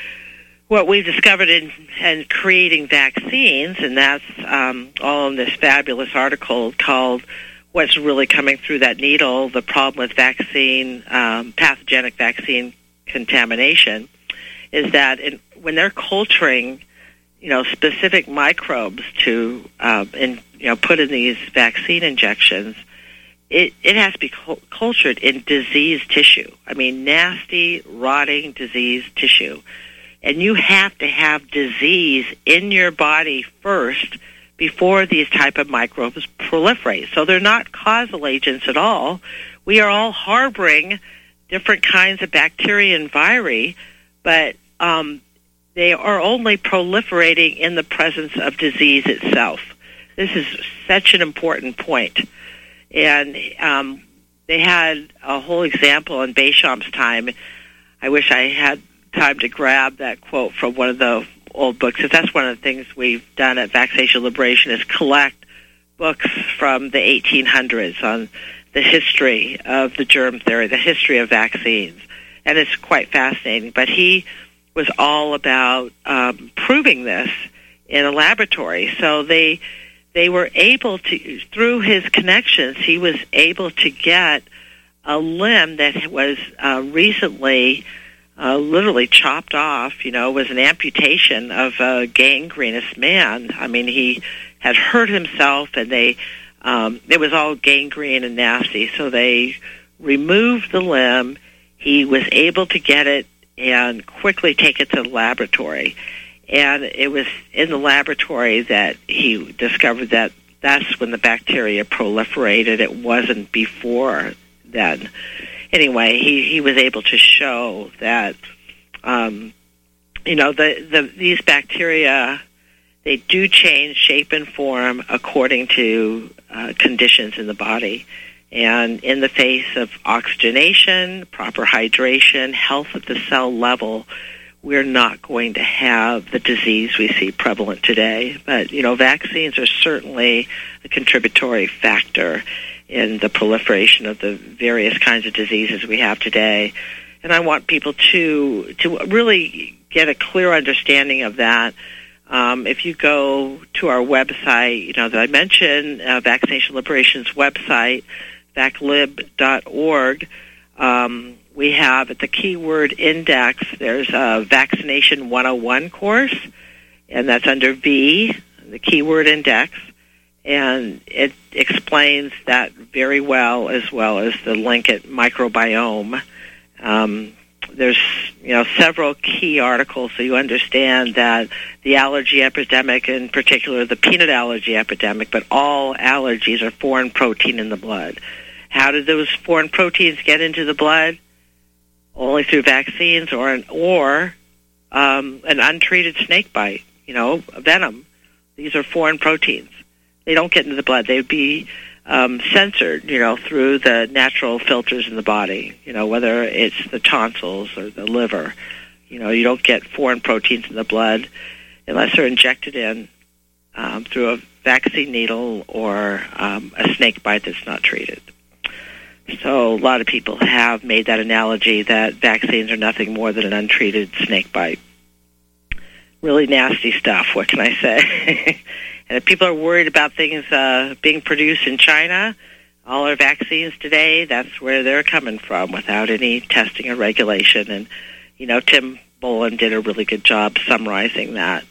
what we've discovered in, in creating vaccines, and that's um, all in this fabulous article called What's Really Coming Through That Needle, the Problem with Vaccine, um, Pathogenic Vaccine Contamination, is that in, when they're culturing, you know, specific microbes to, uh, in, you know, put in these vaccine injections, it, it has to be cu- cultured in diseased tissue. I mean, nasty, rotting, diseased tissue. And you have to have disease in your body first before these type of microbes proliferate. So they're not causal agents at all. We are all harboring different kinds of bacteria and viri, but um, they are only proliferating in the presence of disease itself. This is such an important point. And um, they had a whole example in Béchamp's time. I wish I had time to grab that quote from one of the old books, because that's one of the things we've done at Vaccination Liberation is collect books from the eighteen hundreds on the history of the germ theory, the history of vaccines. And it's quite fascinating. But he was all about um, proving this in a laboratory. So they they were able to, through his connections, he was able to get a limb that was uh, recently Uh, literally chopped off, you know, was an amputation of a gangrenous man. I mean, he had hurt himself, and they, um, it was all gangrene and nasty. So they removed the limb. He was able to get it and quickly take it to the laboratory. And it was in the laboratory that he discovered that that's when the bacteria proliferated. It wasn't before then. Anyway, he, he was able to show that, um, you know, the, the these bacteria, they do change shape and form according to uh, conditions in the body. And in the face of oxygenation, proper hydration, health at the cell level, we're not going to have the disease we see prevalent today. But, you know, vaccines are certainly a contributory factor in the proliferation of the various kinds of diseases we have today. And I want people to to really get a clear understanding of that. Um, if you go to our website, you know, that I mentioned, uh, Vaccination Liberation's website, vaclib dot org, um, we have at the keyword index, there's a Vaccination one oh one course, and that's under V, the keyword index. And it explains that very well, as well as the link at microbiome. Um, there's, you know, several key articles so you understand that the allergy epidemic, in particular the peanut allergy epidemic, but all allergies are foreign protein in the blood. How did those foreign proteins get into the blood? Only through vaccines or an, or um, an untreated snake bite, you know, venom. These are foreign proteins. They don't get into the blood. They'd be um, censored, you know, through the natural filters in the body, you know, whether it's the tonsils or the liver. You know, you don't get foreign proteins in the blood unless they're injected in um, through a vaccine needle or um, a snake bite that's not treated. So a lot of people have made that analogy that vaccines are nothing more than an untreated snake bite. Really nasty stuff, what can I say? And if people are worried about things uh, being produced in China, all our vaccines today, that's where they're coming from without any testing or regulation. And, you know, Tim Boland did a really good job summarizing that.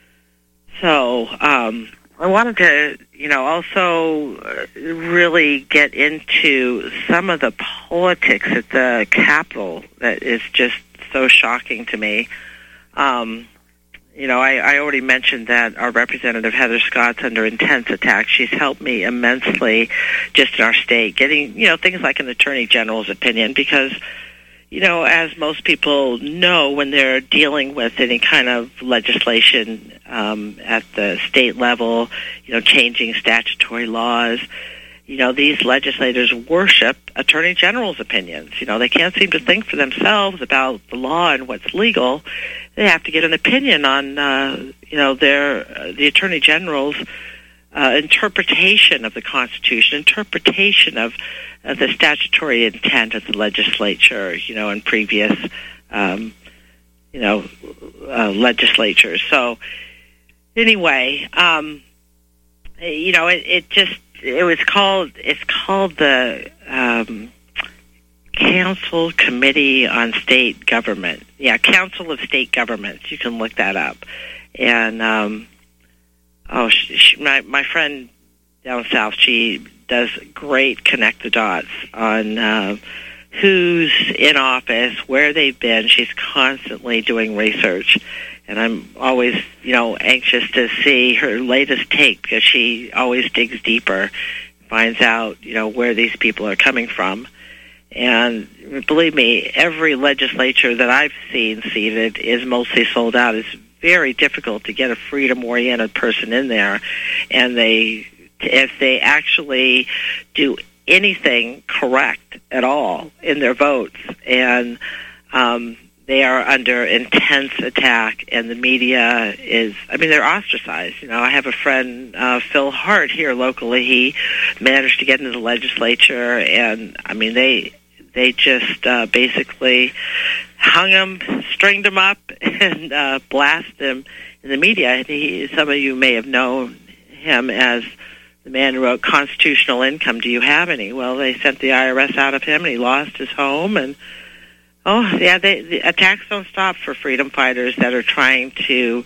So um, I wanted to, you know, also really get into some of the politics at the Capitol that is just so shocking to me. Um You know, I, I already mentioned that our Representative Heather Scott's under intense attack. She's helped me immensely just in our state, getting, you know, things like an Attorney General's opinion because, you know, as most people know, when they're dealing with any kind of legislation um, at the state level, you know, changing statutory laws, you know, these legislators worship attorney general's opinions. You know, they can't seem to think for themselves about the law and what's legal. They have to get an opinion on, uh, you know, their uh, the attorney general's uh, interpretation of the Constitution, interpretation of uh, the statutory intent of the legislature, you know, in previous, um, you know, uh, legislatures. So, anyway, um, you know, it, it just. It was called. It's called the um, Council Committee on State Government. Yeah, Council of State Governments. You can look that up. And um, oh, she, she, my my friend down south, she does great connect the dots on uh, who's in office, where they've been. She's constantly doing research. And I'm always, you know, anxious to see her latest take because she always digs deeper, finds out, you know, where these people are coming from. And believe me, every legislature that I've seen seated is mostly sold out. It's very difficult to get a freedom-oriented person in there. And they, if they actually do anything correct at all in their votes, and um they are under intense attack, and the media is, I mean, they're ostracized. You know, I have a friend, uh, Phil Hart, here locally. He managed to get into the legislature, and, I mean, they they just uh, basically hung him, stringed him up, and uh, blasted him in the media. And he, some of you may have known him as the man who wrote Constitutional Income. Do you have any? Well, they sent the I R S out of him, and he lost his home, and Oh, yeah, they, the attacks don't stop for freedom fighters that are trying to,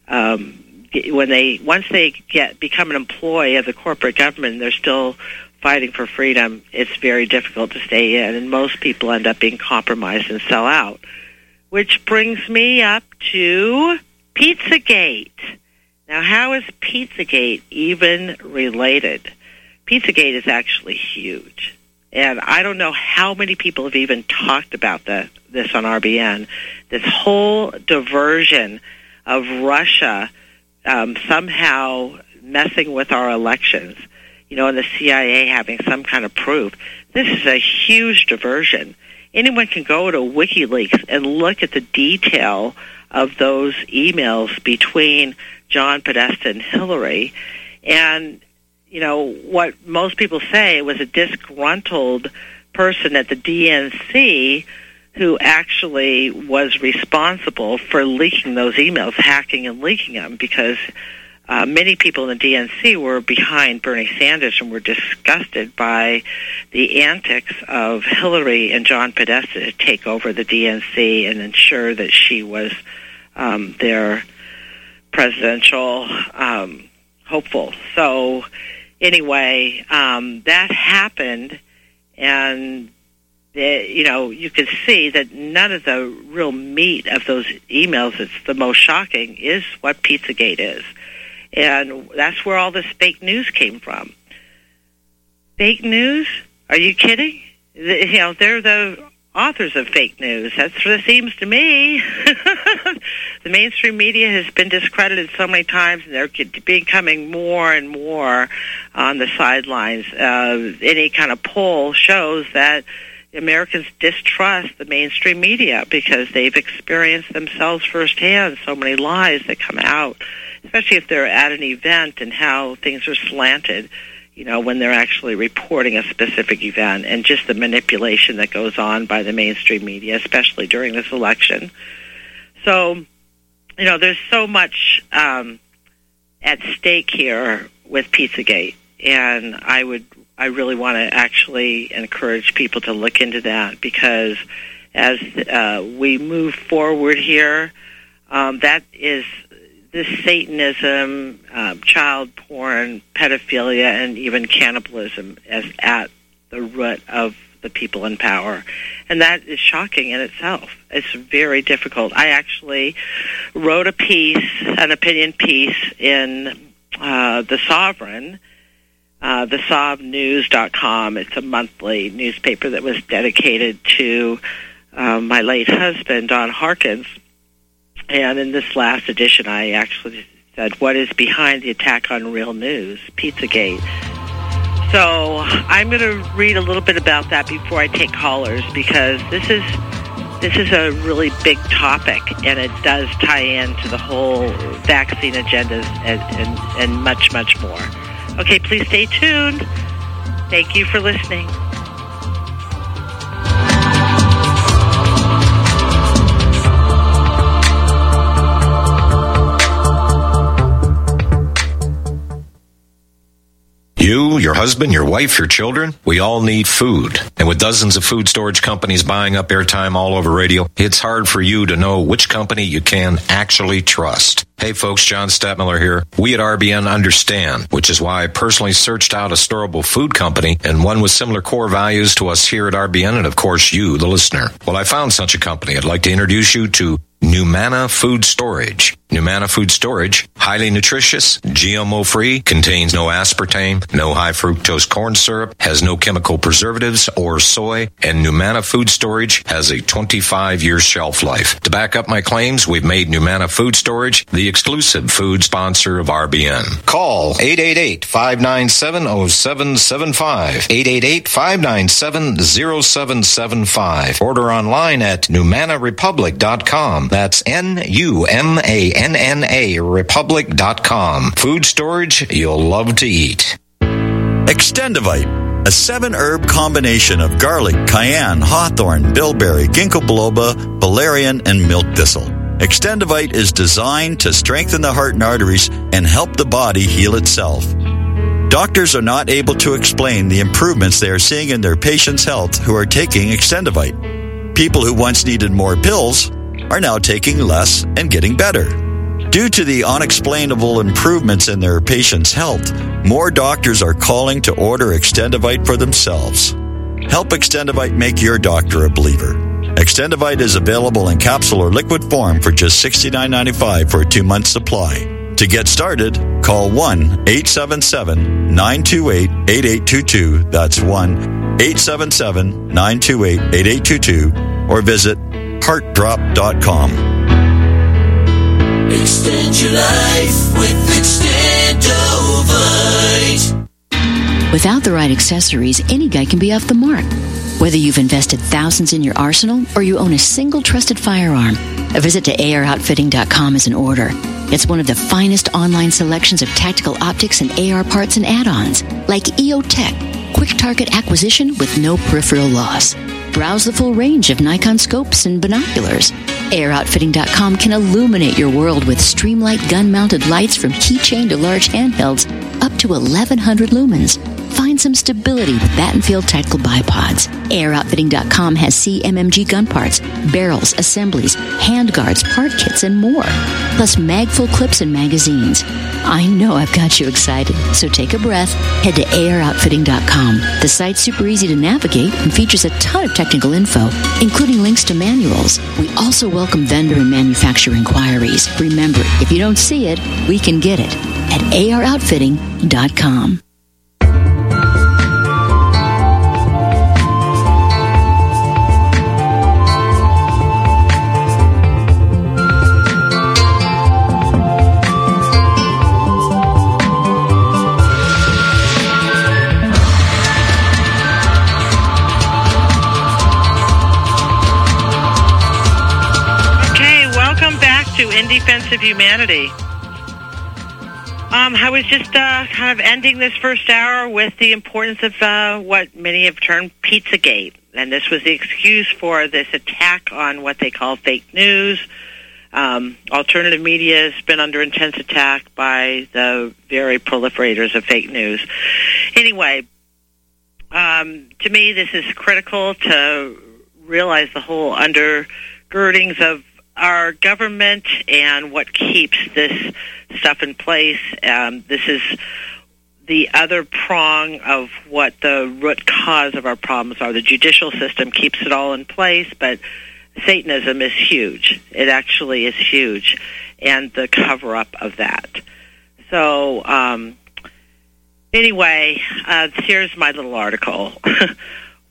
um, get, when they, once they get, become an employee of the corporate government, they're still fighting for freedom. It's very difficult to stay in, and most people end up being compromised and sell out. Which brings me up to Pizzagate. Now, how is Pizzagate even related? Pizzagate is actually huge. And I don't know how many people have even talked about the, this on R B N, this whole diversion of Russia um, somehow messing with our elections, you know, and the C I A having some kind of proof. This is a huge diversion. Anyone can go to WikiLeaks and look at the detail of those emails between John Podesta and Hillary. And you know, what most people say was a disgruntled person at the D N C who actually was responsible for leaking those emails, hacking and leaking them, because uh, many people in the D N C were behind Bernie Sanders and were disgusted by the antics of Hillary and John Podesta to take over the D N C and ensure that she was um, their presidential um, hopeful. So anyway, um, that happened, and the, you know, you can see that none of the real meat of those emails that's the most shocking is what Pizzagate is. And that's where all this fake news came from. Fake news? Are you kidding? The, you know, they're the authors of fake news. That's what it seems to me. The mainstream media has been discredited so many times, and they're becoming more and more on the sidelines. Uh, any kind of poll shows that Americans distrust the mainstream media because they've experienced themselves firsthand so many lies that come out, especially if they're at an event and how things are slanted, you know, when they're actually reporting a specific event, and just the manipulation that goes on by the mainstream media, especially during this election. So, you know, there's so much um, at stake here with Pizzagate, and I would, I really want to actually encourage people to look into that, because as uh, we move forward here, um, that is this Satanism, um, child porn, pedophilia, and even cannibalism as at the root of the people in power. And that is shocking in itself. It's very difficult. I actually wrote a piece, an opinion piece, in uh, The Sovereign, uh, the sov news dot com. It's a monthly newspaper that was dedicated to uh, my late husband, Don Harkins. And in this last edition, I actually said, what is behind the attack on Real News, Pizzagate? So I'm going to read a little bit about that before I take callers, because this is this is a really big topic, and it does tie into the whole vaccine agendas and, and, and much, much more. Okay, please stay tuned. Thank you for listening.
You, your husband, your wife, your children, we all need food. And with dozens of food storage companies buying up airtime all over radio, it's hard for you to know which company you can actually trust. Hey folks, John Stadtmiller here. We at R B N understand, which is why I personally searched out a storable food company and one with similar core values to us here at R B N and of course you, the listener. Well, I found such a company. I'd like to introduce you to Numana Food Storage. Numana Food Storage, highly nutritious, G M O-free, contains no aspartame, no high fructose corn syrup, has no chemical preservatives or soy, and Numana Food Storage has a twenty-five year shelf life. To back up my claims, we've made Numana Food Storage the exclusive food sponsor of R B N. Call eight eight eight, five nine seven, zero seven seven five, eight eight eight, five nine seven, zero seven seven five. Order online at numana republic dot com. That's N U M A N N A republic dot com. Food storage you'll love to eat.
Extendivite, a seven-herb combination of garlic, cayenne, hawthorn, bilberry, ginkgo biloba, valerian, and milk thistle. Extendivite is designed to strengthen the heart and arteries and help the body heal itself. Doctors are not able to explain the improvements they are seeing in their patients' health who are taking Extendivite. People who once needed more pills are now taking less and getting better. Due to the unexplainable improvements in their patients' health, more doctors are calling to order Extendivite for themselves. Help Extendivite make your doctor a believer. Extendivite is available in capsule or liquid form for just sixty-nine ninety-five for a two-month supply. To get started, call one eight seven seven, nine two eight, eight eight two two. That's one eight seven seven, nine two eight, eight eight two two. Or visit heart drop dot com.
Extend your life with Extendovite.
Without the right accessories, any guy can be off the mark. Whether you've invested thousands in your arsenal or you own a single trusted firearm, a visit to A R outfitting dot com is in order. It's one of the finest online selections of tactical optics and A R parts and add-ons, like E O Tech, quick target acquisition with no peripheral loss. Browse the full range of Nikon scopes and binoculars. A R outfitting dot com can illuminate your world with Streamlight gun-mounted lights from keychain to large handhelds up to eleven hundred lumens. Find some stability with Battenfield tactical bipods. A R outfitting dot com has C M M G gun parts, barrels, assemblies, handguards, part kits, and more. Plus mag-full clips and magazines. I know I've got you excited, so take a breath. Head to A R outfitting dot com. The site's super easy to navigate and features a ton of technical info, including links to manuals. We also welcome vendor and manufacturer inquiries. Remember, if you don't see it, we can get it at A R outfitting dot com.
In Defense of Humanity. Um, I was just uh, kind of ending this first hour with the importance of uh, what many have termed Pizzagate. And this was the excuse for this attack on what they call fake news. Um, alternative media has been under intense attack by the very proliferators of fake news. Anyway, um, to me, this is critical to realize the whole undergirdings of our government and what keeps this stuff in place. Um, this is the other prong of what the root cause of our problems are. The judicial system keeps it all in place, but Satanism is huge. It actually is huge, and the cover-up of that. So, um, anyway, uh, here's my little article.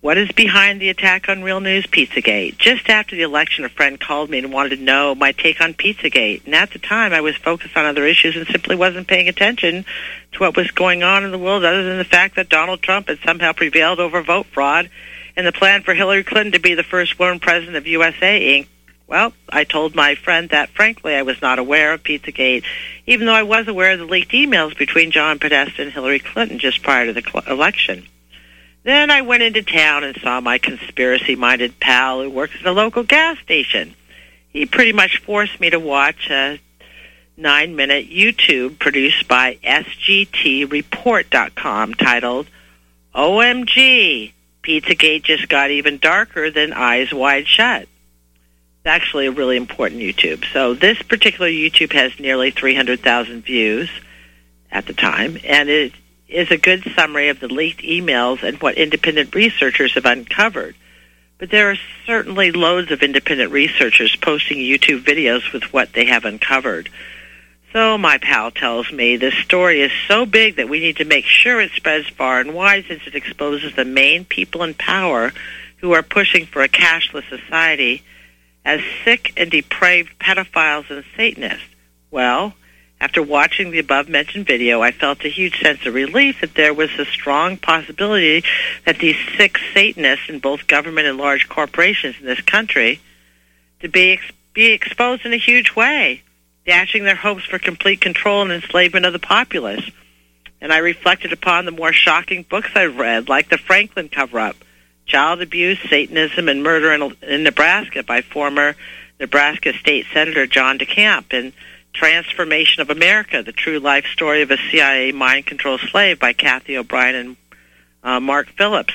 What is behind the attack on Real News Pizzagate? Just after the election, a friend called me and wanted to know my take on Pizzagate. And at the time, I was focused on other issues and simply wasn't paying attention to what was going on in the world, other than the fact that Donald Trump had somehow prevailed over vote fraud and the plan for Hillary Clinton to be the first woman president of U S A, Incorporated. Well, I told my friend that, frankly, I was not aware of Pizzagate, even though I was aware of the leaked emails between John Podesta and Hillary Clinton just prior to the cl- election. Then I went into town and saw my conspiracy-minded pal who works at a local gas station. He pretty much forced me to watch a nine-minute YouTube produced by S G T report dot com titled, O M G, Pizzagate just got even darker than Eyes Wide Shut. It's actually a really important YouTube. So this particular YouTube has nearly three hundred thousand views at the time, and it is a good summary of the leaked emails and what independent researchers have uncovered. But there are certainly loads of independent researchers posting YouTube videos with what they have uncovered. So my pal tells me this story is so big that we need to make sure it spreads far and wide, since it exposes the main people in power who are pushing for a cashless society as sick and depraved pedophiles and Satanists. Well, after watching the above-mentioned video, I felt a huge sense of relief that there was a strong possibility that these sick Satanists in both government and large corporations in this country to be, ex- be exposed in a huge way, dashing their hopes for complete control and enslavement of the populace. And I reflected upon the more shocking books I've read, like The Franklin Cover-Up, Child Abuse, Satanism, and Murder in, in Nebraska by former Nebraska State Senator John DeCamp, and Transformation of America, the true life story of a C I A mind-controlled slave by Kathy O'Brien and uh, Mark Phillips.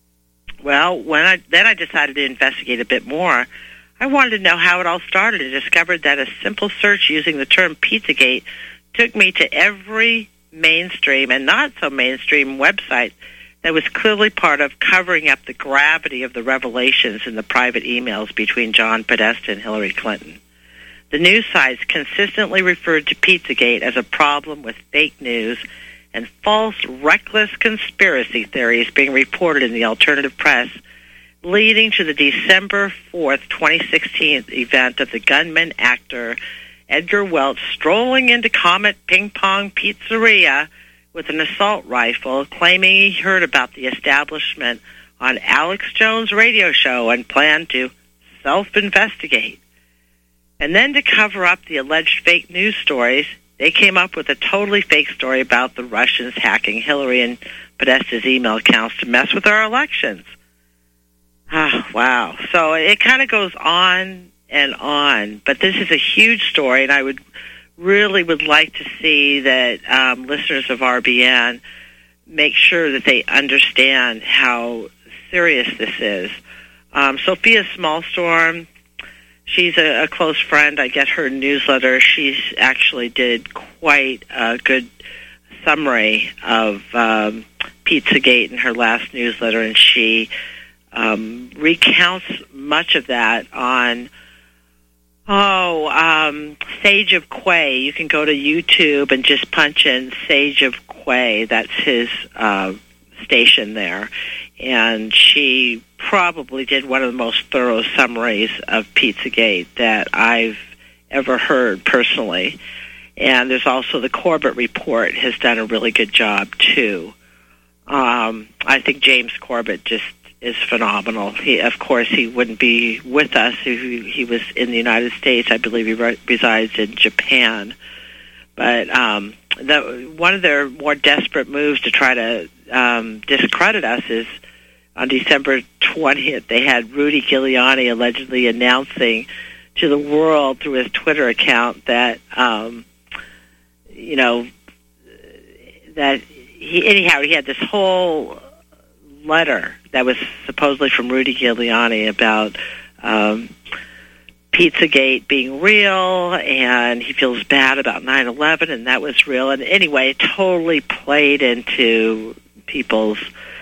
Well, when I then I decided to investigate a bit more. I wanted to know how it all started and discovered that a simple search using the term Pizzagate took me to every mainstream and not so mainstream website that was clearly part of covering up the gravity of the revelations in the private emails between John Podesta and Hillary Clinton. The news sites consistently referred to Pizzagate as a problem with fake news and false, reckless conspiracy theories being reported in the alternative press, leading to the December fourth, twenty sixteen event of the gunman actor Edgar Welch strolling into Comet Ping Pong Pizzeria with an assault rifle, claiming he heard about the establishment on Alex Jones' radio show and planned to self-investigate. And then to cover up the alleged fake news stories, they came up with a totally fake story about the Russians hacking Hillary and Podesta's email accounts to mess with our elections. Ah, wow. So it kind of goes on and on, but this is a huge story, and I would really would like to see that um, listeners of R B N make sure that they understand how serious this is. Um, Sophia Smallstorm, she's a, a close friend. I get her newsletter. She's actually did quite a good summary of um, Pizzagate in her last newsletter, and she um, recounts much of that on Oh, um, Sage of Quay. You can go to YouTube and just punch in Sage of Quay. That's his uh, station there. And she probably did one of the most thorough summaries of Pizzagate that I've ever heard personally. And there's also the Corbett Report has done a really good job, too. Um, I think James Corbett just is phenomenal. He, of course, he wouldn't be with us if he, he was in the United States. I believe he re- resides in Japan. But um, the, one of their more desperate moves to try to um, discredit us is on December twentieth, they had Rudy Giuliani allegedly announcing to the world through his Twitter account that, um, you know, that he, anyhow, he had this whole letter that was supposedly from Rudy Giuliani about um, Pizzagate being real, and he feels bad about nine eleven, and that was real. And anyway, it totally played into people's